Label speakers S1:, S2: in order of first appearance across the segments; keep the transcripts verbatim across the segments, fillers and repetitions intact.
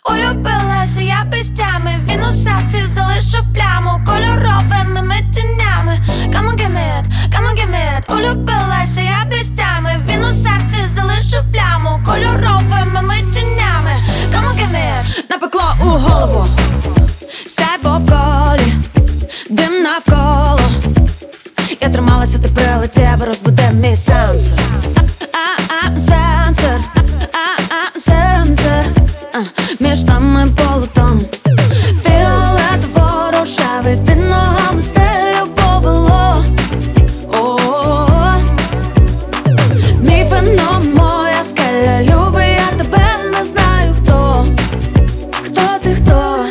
S1: Улюбилася я без тями, він у серці залишив пляму кольоровими ми тенями. Come on, give me it, come on, give me it. Улюбилася я без тями, він у серці залишив пляму кольоровими ми тенями. Come on, give me it. Напекло у голову, сяйво в колі, дим навколо. Я трималася, ти прилетів, розбуде мій сенсор. А-а, сенсор, а-а, сенсор. Між нами полутон, фіолетово-рожевий, під ногами стелю повело. О-о-о. Мій феном, моя скеля, люби, я тебе не знаю хто. Хто ти, хто?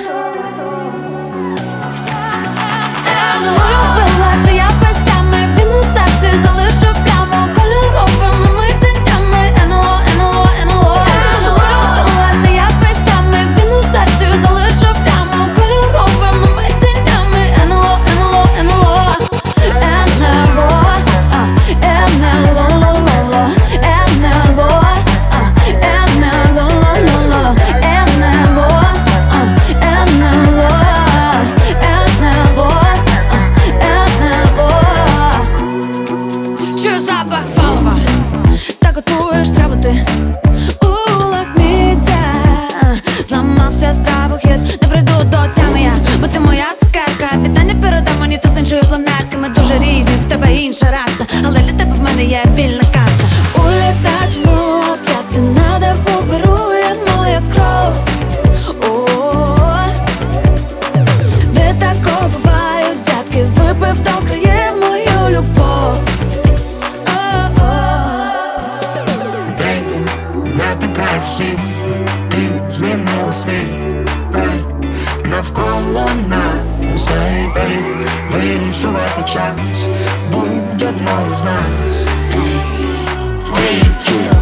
S1: Улюбилася я без тями, він у серці залишив пляму кольоровими ми тенями. НЛО, НЛО, НЛО. Улюбилася я без тями, він у серці залишив пляму кольоровими ми тенями. НЛО, НЛО, НЛО. НЛО, а, НЛО, ло-ло-ло. НЛО, а, НЛО, ло-ло-ло. НЛО, а, НЛО, НЛО, а, НЛО. Чую запах палива, та готуєш траву ти у лахміття. Зламався стравохід, не прийду до тями я, бо ти моя цукерка. Вітання передав мені, ти з іншої планетки. Ми дуже різні, в тебе інша раса, але для тебе в мене є вільна каса. У літачому п'ятці на даху вирує моя кров. О-о-о. Ви тако бувають, дядки, випив до краї мою любов.
S2: Baby, не така як всі, ти змінила світ. Ей, навколо нас, ей, бейбі, вирішувати час будь-одного з нас. Free to